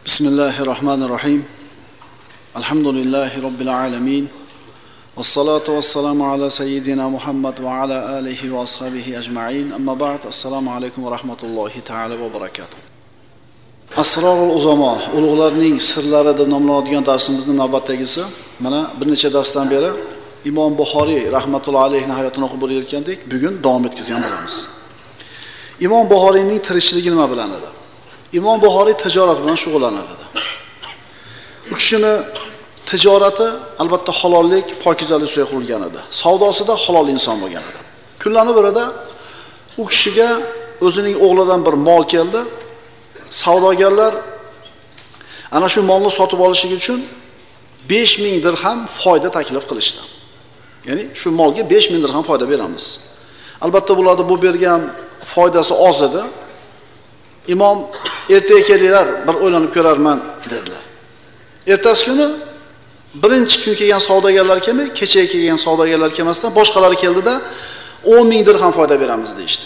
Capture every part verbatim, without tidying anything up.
Bismillahirrahmanirrahim. Alhamdulillahi Rabbil alamin. Wassalatu wassalamu ala sayyidina Muhammad va ala alihi va ashabihi ajma'in. Amma ba'd. Assalomu alaykum va rahmatullohi ta'ala va barakatuh. Asrorul uzamo, ulug'larning sirlari deb nomlanadigan darsimizning navbatdagisi. Mana bir necha darsdan beri Imom Buxoriy rahmatullohi alayhi hayotini o'qib borayotgandik. Bugun davom etkazgan bo'lamiz. Imom Buxoriyning tirikchiligi nima bilan edi? Imom Buxoriy tijorat bilan shug'ullanar edi. U kishini tijorati albatta halollik, pokizalik ustiga qurilgan edi. Savdosida halol inson bo'lgan edi. Kunlarning birida u kishiga o'zining o'g'lidan bir mol keldi. Savdogarlar ana shu molni sotib olishi uchun besh ming dirham foyda taklif qilishdi. Ya'ni shu molga besh ming dirham foyda beramiz. Albatta bularda bu bergan foydasi oz edi. Imom ertaga kelinglar, bir o'ylanib ko'rarman dedilar. Ertasi kuni birinchi kun kelgan savdogarlar kelmay, kechaga kelgan savdogarlar kelmasdan boshqalari keldida o'n ming dirham foyda beramiz deydi.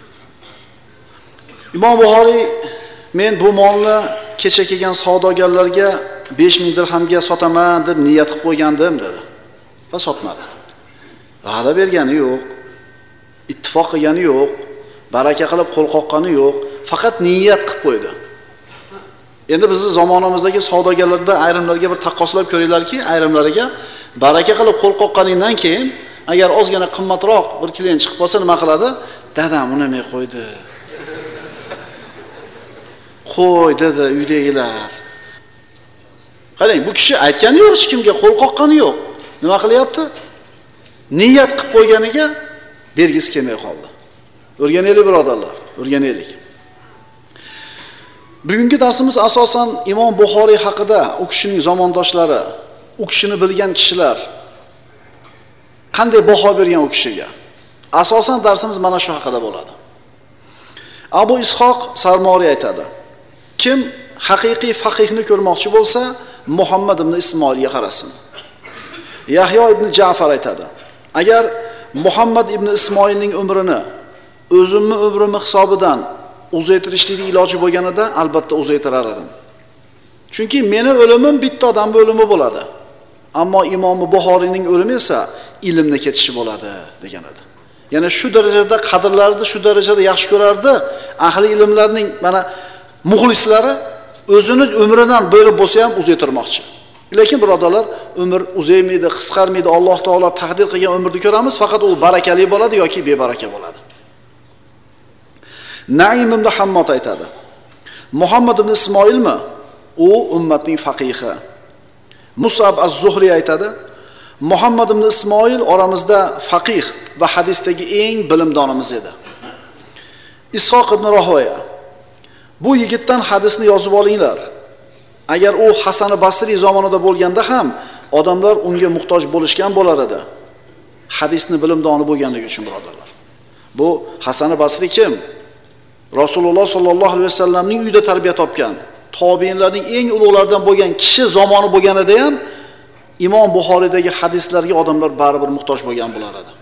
Imom Buxoriy men bu molni kecha kelgan savdogarlarga besh ming dirhamga sotaman deb niyat qilib qo'ygandim dedi. Va sotmadi. Va'da bergani yo'q, ittifoq qilgani yo'q, baraka qilib qo'l qoqqani yo'q, faqat niyat qilib qo'ydi. Endi bizning zamonamizdagi savdogarlarda ayrimlarga bir taqqoslab ko'ringlarki, ayrimlariga baraka qilib qo'l qoqqaningdan keyin agar ozgina qimmatroq bir klient chiqib qolsa nima qiladi? Dadam unamay qo'ydi. Qo'y dedi uydagilar. Qarang, bu kishi aytgani yo'q, hech kimga qo'l qoqqani yo'q. Nima qilyapti? Niyat qilib qo'yganiga bergisi kelmay qoldi. O'rganaylik birodarlar, o'rganaylik. Bugungi darsimiz asosan Imom Buxoriy haqida, u kishining zamondoshlari, u kishini bilgan kishilar qanday baho bergan u kishiga. Asosan darsimiz mana shu haqida bo'ladi. Abu Ishoq Sarmoriy aytadi: kim haqiqiy faqihni ko'rmoqchi bo'lsa, Muhammad ibn Ismoilga qarasin. Yahyo ibn Ja'far aytadi: agar Muhammad ibn Ismoilning umrini o'zimning umrim hisobidan uzaytirishlikning iloji bo'lganida albatta uzaytirar edim. Chunki meni o'limim bitta odamning o'limi bo'ladi. Ammo Imom Buxoriyning o'limi esa ilmni ketishi bo'ladi degan edi. Ya'ni shu darajada qadrlarni shu darajada yaxshi ko'rardi ahli ilmlarning mana muxlislari o'zini umridan bo'lib bo'lsa ham uzaytirmoqchi. Lekin birodarlar, umr uzaymaydi, qisqarmaydi. Alloh taolo taqdir qilgan umrni ko'ramiz, faqat u barakali bo'ladi yoki bebaraka bo'ladi. Naim ibn Hammod aytadi: Muhammad ibn Ismoilmi? U ummatning faqihi. Musab az-Zuhri aytadi: Muhammad ibn Ismoil oramizda faqih va hadisdagi eng bilimdonimiz edi. Ishoq ibn Rahoya: bu yigitdan hadisni yozib olinglar. Agar u Hasan Basriy zamonida bo'lganda ham odamlar unga muhtoj bo'lishgan bo'lar edi. Hadisni bilimdoni bo'lganligi uchun birodarlar. Bu Hasan Basriy kim? Rasululloh sollallohu alayhi vasallamning uyida tarbiya topgan, tobiinlarning eng ulug'laridan bo'lgan kishi zamoni bo'lganida ham Imom Buxoriydagi hadislarga odamlar baribir muhtoj bo'lgan bo'lar edi.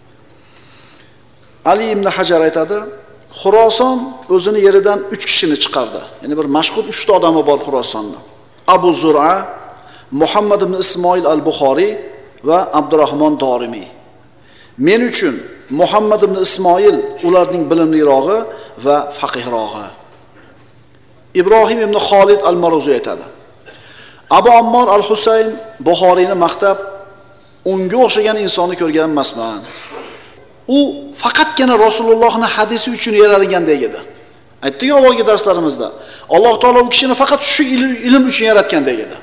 Ali ibn Hajar aytadi: Xuroson o'zini yeridan uch kishini chiqardi. Ya'ni bir mashhur uchta odami bor Xurosonda. Abu Zur'a, Muhammad ibn Ismoil al-Buxoriy va Abdurrahmon Dorimiy. Men uchun Muhammad ibn Ismoil ularning bilimlirog'i va faqihrog'i. Ibrohim ibn Xolid al-Maruziy aytadi: Abu Ammor al-Husayn Buxoriyni maqtab, unga o'xshagan insonni ko'rgan emasman. U faqatgina Rasulullohning hadisi uchun yaralgandek edi. Aytdik avvalgi darslarimizda. Alloh taolo u kishini faqat shu ilm uchun yaratgandek edi.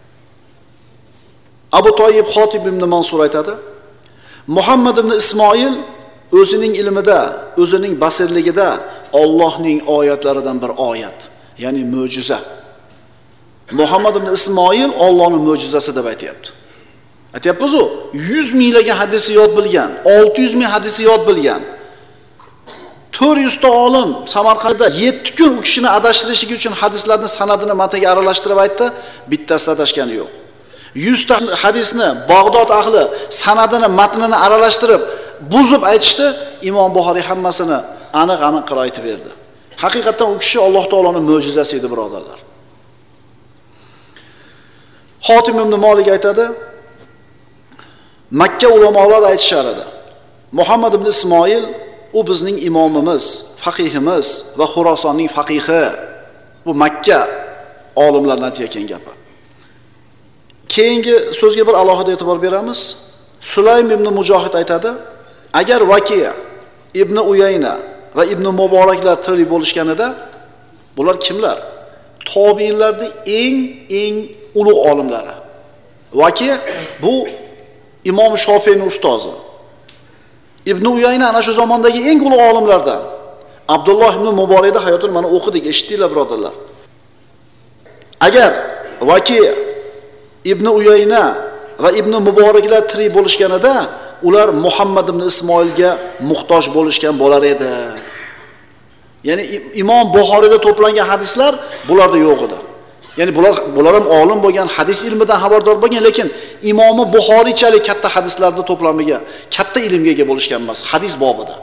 Abu Toyib Xotib ibn Mansur aytadi: Muhammad ibn Ismoil o'zining ilmida, o'zining basirligida Allohning oyatlaridan bir oyat, ya'ni mo'jiza. Muhammad ibn Ismoil Allohning mo'jizasi deb aytayapti. Aytayapmiz-ku, yuz minglagan hadisi yod bilgan, olti yuz ming hadisi yod bilgan. to'rt yuz ta olim Samarqandda yetti kun u kishini adashtirishi uchun hadislarning sanadini mataga aralashtirib aytdi, bittasida adashgani yo'q. yuz ta hadisni Bag'dod ahli sanadini, matnini aralashtirib buzib aytishdi, Imom Buxoriy hammasini aniq-aniq qilib aytib berdi. Haqiqatan u kishi Alloh taoloning mo'jizasi edi birodarlar. Xotim ibn Malik aytadi, Makka ulamolari aytishar edi. Muhammad ibn Ismoil u bizning imomimiz, faqihimiz va Xurosonning faqihi. Bu Makka olimlardan aytgan gapi. Keyingi so'zga bir alohida e'tibor beramiz. Sulaym ibn Mujohid aytadi, agar Vakiya, Ibn Uyayna va Ibn Muboraklar tirik bo'lishganida, bular kimlar? Tobiinlarning eng eng ulug' olimlari. Vakiya bu Imom Shofiyning ustozi. Ibn Uyayna ana shu zamondagi eng ulug' olimlardan. Abdulloh ibn Muborakda hayotini mana o'qidik, eshitdinglar birodarlar. Agar Vakiya, Ibn Uyayna va Ibn Muboraklar tirik bo'lishganida, ular Muhammad ibn Ismoilga muhtoj bo'lishgan bo'lar edi. Ya'ni Imom Buxoriyda to'plangan hadislar bularda yo'q edi. Ya'ni bular bular ham olim bo'lgan, hadis ilmidan xabardor bo'lgan, lekin Imomi Buxoriychalik katta hadislarda to'plamiga, katta ilmga ega bo'lishgan emas, hadis bobida.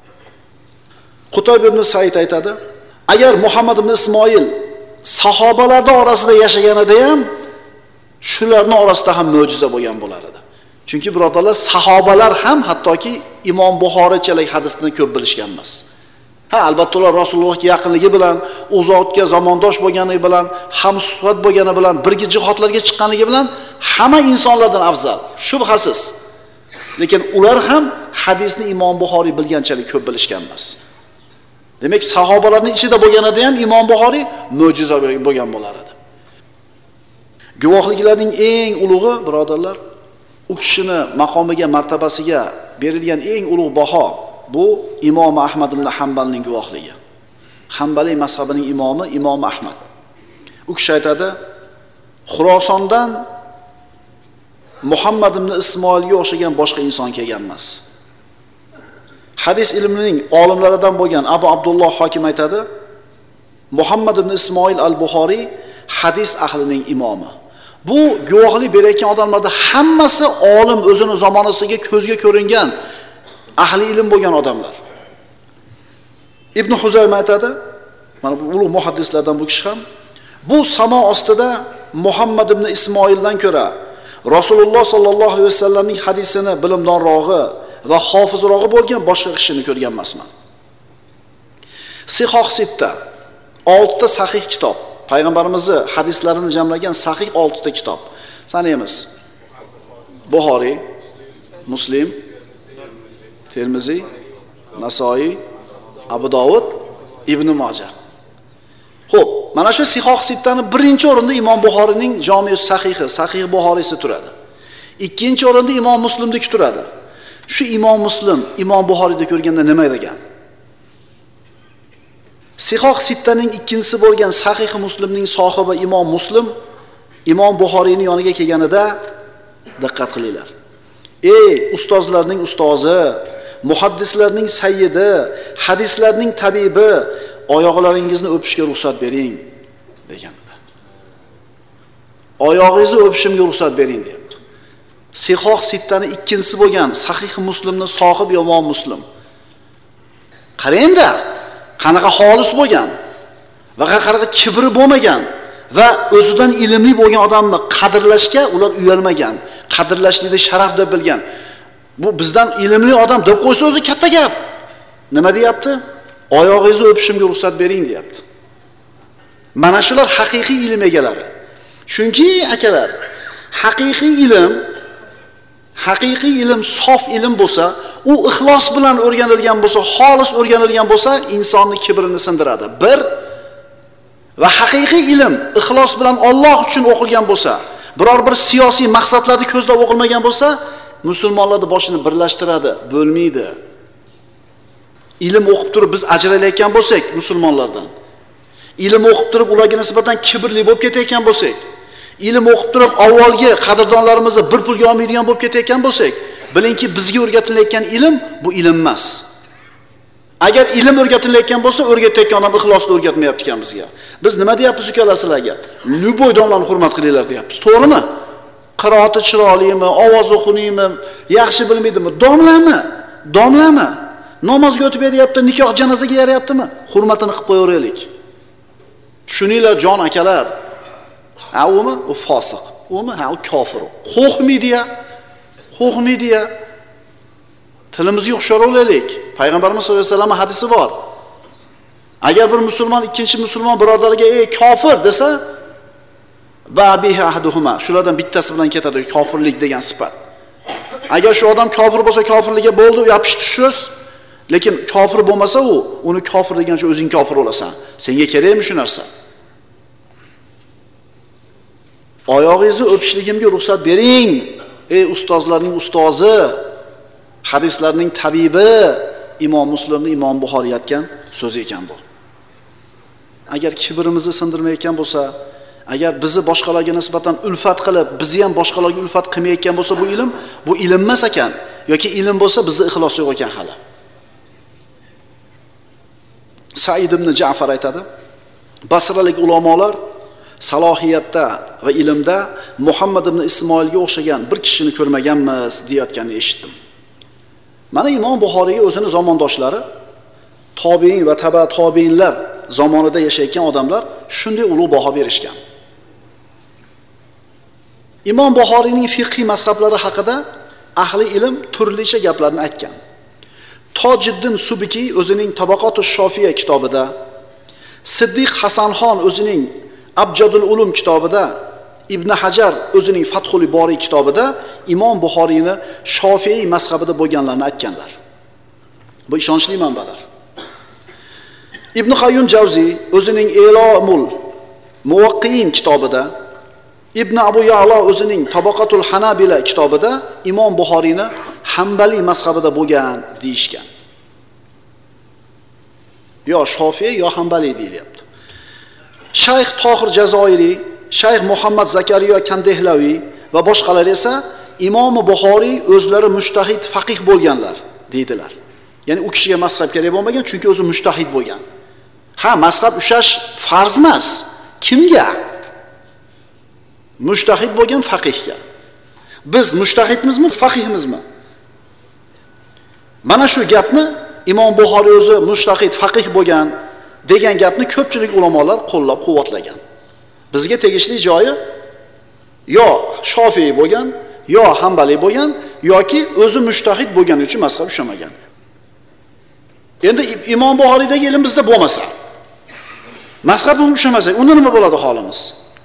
Qutayb ibn Said aytadi, agar Muhammad ibn Ismoil sahobalarning orasida yashaganida ham shularning orasida ham mo'jiza bo'lgan bo'lar edi. Chunki birodarlar, sahobalar ham hattoki Imom Buxoriychalik hadisni ko'p bilishgan emas. Ha, albatta ular Rasulullohga yaqinligi bilan, u zotga zamondosh bo'lganligi bilan, hamsuhbat bo'lgani bilan, birga jihodlarga chiqqanligi bilan hamma insonlardan afzal, shubhasiz. Lekin ular ham hadisni Imom Buxoriy bilganchalik ko'p bilishgan emas. Demak, sahobalarning ichida bo'lganida ham Imom Buxoriy mo'jiza bo'lgan bo'lar edi. Guvohliklarning eng ulug'i birodarlar, u kishini maqomiga, martabasiga berilgan eng ulug' baho bu Imom Ahmad ibn Hanbalning guvohligi. Hanbaliy mazhabining imomi Imom Ahmad. U kishi aytadi, Xurosondan Muhammad ibn Ismoilga o'xshagan boshqa inson kelgan emas. Hadis ilmining olimlaridan bo'lgan Abu Abdulloh Hokim aytadi, Muhammad ibn Ismoil al-Buxoriy hadis ahlining imomi. Bu guvohlik berayotgan odamlarda hammasi olim, o'zini zamonasiga ko'zga ko'ringan ahli ilm bo'lgan odamlar. Ibn Huzayma aytadi, mana bu ulug' muhaddislardan bu kishi ham, bu samo ostida Muhammad ibn Ismoildan ko'ra Rasululloh sallallohu alayhi vasallamning hadisini bilimdonrog'i va hofizrog'i bo'lgan boshqa kishini ko'rgan emasman. Sihoh sitta, oltita sahih kitob, payg'ambarimizning hadislarini jamlagan sahih oltita kitob. Sanaymiz. Buxoriy, Muslim, Termiziy, Nasoiy, Abu Dovud, Ibn Majah. Xo'p, mana shu Sihoh sittani birinchi o'rinda Imom Buxoriyning Jami' Sahihi, Sahih Buxoriysi turadi. Ikkinchi o'rinda Imom Muslimniki turadi. Shu Imom Muslim Imom Buxoriyda ko'rganda nima degan? Sihoh sittaning ikkinchisi bo'lgan Sahih Muslimning sohibi Imom Muslim Imom Buxoriyning yoniga kelganida diqqat qilinglar. Ey ustozlarning ustozi, muhaddislarning sayyidi, hadislarning tabibi, oyoqlaringizni o'pishga ruxsat bering deganida. Oyog'ingizni o'pishimga ruxsat bering deyapti. Sihoh sittani ikkinchisi bo'lgan Sahih Muslimning sohibi Imom Muslim. Qarangda, qanaqa xolis bo'lgan va qanaqa kibri bo'lmagan va o'zidan ilmli bo'lgan odamni qadrlashga ular uyalmagan, qadrlashlikni sharaf deb bilgan. Bu bizdan ilmli odam deb qo'ysa o'zi katta gap. Nima deyapti? Oyog'ingizni o'pishimga ruxsat bering deyapti. Mana shular haqiqiy ilm egalari. Chunki akalar, haqiqiy ilm, haqiqiy ilm sof ilm bo'lsa, u ixlos bilan o'rganilgan bo'lsa, xolis o'rganilgan bo'lsa, insonning kibrini sindiradi. Bir va haqiqiy ilm ixlos bilan Alloh uchun o'qilgan bo'lsa, biror bir siyosiy maqsadlarni ko'zlab o'qilmagan bo'lsa, musulmonlarning boshini birlashtiradi, bo'lmaydi. Ilm o'qib turib biz ajralayotgan bo'lsak musulmonlardan, ilm o'qib turib ularga nisbatan kibrli bo'lib ketayotgan bo'lsak, ilm o'qib turib avvalgi qadrdonlarimizni bir pulga olmaydigan bo'lib ketayotgan bo'lsak, bilingki bizga o'rgatilayotgan ilm bu ilm emas. Agar ilm o'rgatilayotgan bo'lsa, o'rgatayotgan odam ixlosni o'rgatmayapti ekan bizga. Biz nima deyapmiz ukalasizlarga? Luboy domlarni hurmat qilinglar deyapmiz. To'g'rimi? Qiroati chiroylimi, ovozi xuniymi, yaxshi bilmaydimi? Domlami? Domlami? Namozga o'tib beryapti, nikoh janozaga yarayaptimi? Hurmatini qilib qo'yaveraylik. Tushuninglar jon akalar. A umi u fosiq. Umi ha u kofir. Qo'rqmaydi-ya. Qo'rqmaydi-ya. Tilimizga hushyor bo'laylik. Payg'ambarimiz sollallohu alayhi vasallam hadisi bor. Agar bir musulmon ikkinchi musulmon birodariga "Ey kofir" desa, va bihi ahduhuma, shulardan bittasi bilan ketadi kofirlik degan sifat. Agar shu odam kofir bo'lsa, kofirligiga bo'ldi, yopishdi so'z. Lekin kofir bo'lmasa u, uni kofir degancha o'zing kofir bo'lasan. Senga kerakmi shu narsa? Oyog'ingizni o'pishligimga ruxsat bering. Ey ustozlarning ustozi, hadislarning tabibi, Imom Muslimning Imom Buxoriy aytgan so'z ekan bu. Agar kibrimizni sindirmayotgan bo'lsa, agar bizni boshqalarga nisbatan ulfat qilib, bizni ham boshqalarga ulfat qilmayotgan bo'lsa bu ilm, bu ilm emas ekan, yoki ilm bo'lsa bizda ixlos yo'q ekan hali. Said ibn Ja'far aytadi, Basralik ulamolar salohiyatda va ilmda Muhammad ibn Ismoilga o'xshagan bir kishini ko'rmaganmiz deyotganini eshitdim. Mana Imom Buxoriyga o'zini zamondoshlari, tobiin va taba tobiinlar zamonida yashayotgan odamlar shunday ulug' baho berishgan. Imom Buxoriyning fiqhiy mazhablari haqida ahli ilm turlicha gaplarni aytgan. Tojiddin Subki o'zining Tabaqotush Shofiya kitobida, Siddiq Hasanxon o'zining Abjadul Ulum kitobida, Ibn Hajar o'zining Fathul Bori kitobida Imom Buxoriyni Shofiy mazhabida bo'lganlarini aytganlar. Bu ishonchli manbalar. Ibn Qayyum Javziy o'zining Elomul Muwaqqiin kitobida, Ibn Abu Ya'la o'zining Tabaqatul Hanabila kitobida Imom Buxoriyni Hanbali mazhabida bo'lgan deyishgan. Yo Shofiy yo Hanbali deyilyapti. Shayx Tohir Jazoiriy, Shayx Muhammad Zakariya Kandehlaviy va boshqalar esa Imom Buxoriy o'zlari mushtahid faqih bo'lganlar deydilar. Ya'ni u kishiga mazhab kerak bo'lmagan, chunki o'zi mushtahid bo'lgan. Ha, mazhab ushlash farz emas. Kimga? Mushtahid bo'lgan faqihga. Biz mushtahidmizmi, faqihmizmi? Mana shu gapni Imom Buxoriy o'zi mushtahid faqih bo'lgan degan gapni ko'pchilik ulamolar qo'llab-quvvatlagan. Bizga tegishli joyi yo Shofiy bo'lgan, yo Hanbali bo'lgan, yoki o'zi mushtahid bo'lgani uchun mazhab ushlamagan. Endi Imom Buxoriydagi ilm bizda bo'lmasa, mazhab ushlamasak, unda nima bo'ladi holimiz?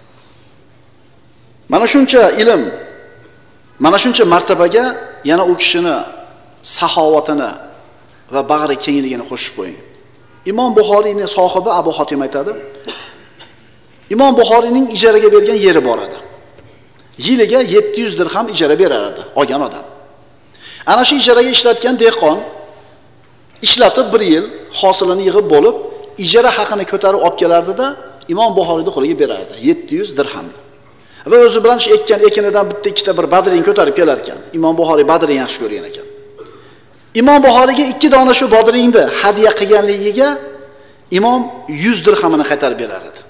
Mana shuncha ilm, mana shuncha martabaga yana u kishini saxovatini va bag'ri kengligini qo'shib qo'ying. Imom Buxoriyning sohibi Abu Hotim aytadi, Imom Buxoriyning ijaraga bergan yeri bor edi. Yiliga yetti yuz dirham ijara berar edi olgan odam. Ana shu ijaraga ishlatgan dehqon ishlatib bir yil hosilini yig'ib bo'lib, ijara haqini ko'tarib olib kelardi-da, Imom Buxoriyning qo'liga berardi yetti yuz dirhamni. Va o'zi bilan shu ekkan ekinidan bitta ikkita bir badring ko'tarib kelar ekan. Imom Buxoriy badring yaxshi ko'rgan ekan. Imom Buxoriyga ikki dona shu bodringni hadiya qilganligiga imom yuz dirhamini qaytarib berar edi.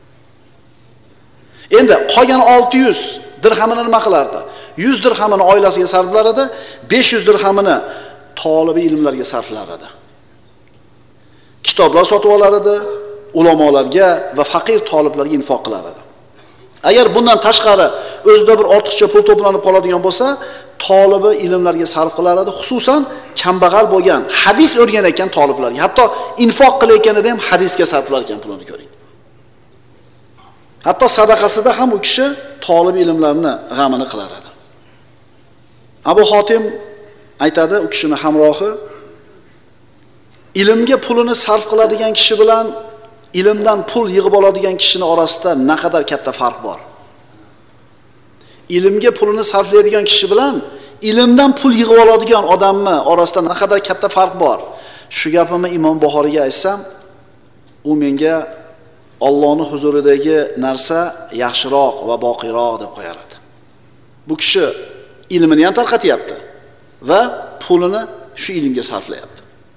Endi qolgan olti yuz dirhamini nima qilardi? yuz dirhamini oilasiga sarflar edi, besh yuz dirhamini tolibi ilmlarga sarflar edi. Kitoblar sotib olar edi, ulamolarga va faqir toliblarga infoq qilar edi. Agar bundan tashqari o'zida bir ortiqcha pul to'planib qoladigan bo'lsa, tolibi ilmlarga sarf qilar edi, xususan kambag'al bo'lgan, hadis o'rganayotgan toliblarga, hatto infoq qilayotganida ham hadisga sarflar ekan pulini ko'ring. Hatto sadaqasida ham u kishi tolib ilmlarni g'amini qilar edi. Abu Hotim aytadi, u kishining hamrohi ilmga pulini sarf qiladigan kishi bilan ilmdan pul yig'ib oladigan kishining orasida naqadar katta farq bor. Ilmga pulini sarflaydigan kishi bilan ilmdan pul yig'ib oladigan odamni orasida naqadar katta farq bor. Shu gapimni Imom Buxoriyga aytsam, u menga Allohning huzuridagi narsa yaxshiroq va boqiyroq deb qo'yar edi. Bu kishi ilmini ham tarqatyapti va pulini shu ilmga sarflayapti.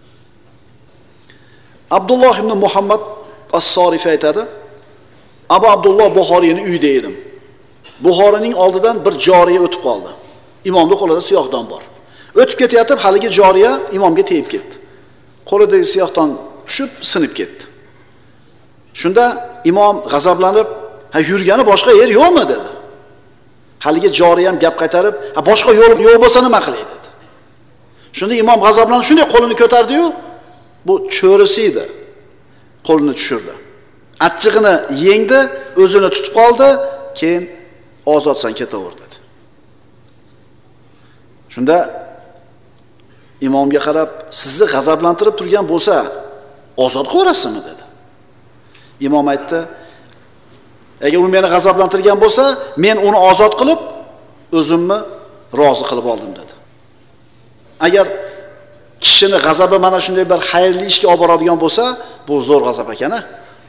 Abdulloh ibn Muhammad As-Sorifi aytadi, Abu Abdulloh Buxoriyning uyida edim. Buxoriyning oldidan bir joriya o'tib qoldi. Imomning qo'lida siyohdon bor. O'tib ketayotib, haligi joriya imomga tegib ketdi. Qo'lidagi siyohdon tushib, sinib ketdi. Shunda imom g'azablanib, "Ha, yurgani boshqa yer yo'qmi?" dedi. Haligi joriy ham gap qaytarib, "Ha, boshqa yo'l yo'q bo'lsa nima qilay?" dedi. Shunda imom g'azablanib shunday qo'lini ko'tardi-yu, bu cho'risi edi. Qo'lini tushirdi. Achchig'ini yengdi, o'zini tutib qoldi, keyin ozodsan ketaver dedi. Shunda imomga qarab, "Sizni g'azablantirib turgan bo'lsa, ozod qo'yasizmi?" dedi. Imom aytdi, "Agar u meni g'azablantirgan bo'lsa, men uni ozod qilib, o'zimni rozi qilib oldim" dedi. Agar kishini g'azabi mana shunday bir xayrli ishga olib boradigan bo'lsa, bu zo'r g'azab ekan-a.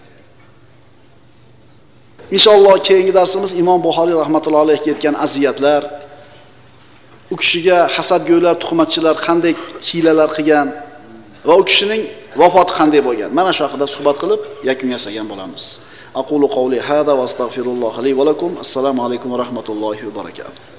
Inshaalloh keyingi darsimiz Imom Buxoriy rahmatullohi alayhi aytgan aziyatlar, u kishiga hasadgo'ylar, tuhmatchilar qanday hiylalar qilgan va u kishining vafoti qanday bo'lgan. Mana shu haqida suhbat qilib yakun yasagan bo'lamiz. Aqulu qawli hada va astagfirulloh li va lakum. Assalomu alaykum va rahmatullohi va barakatuh.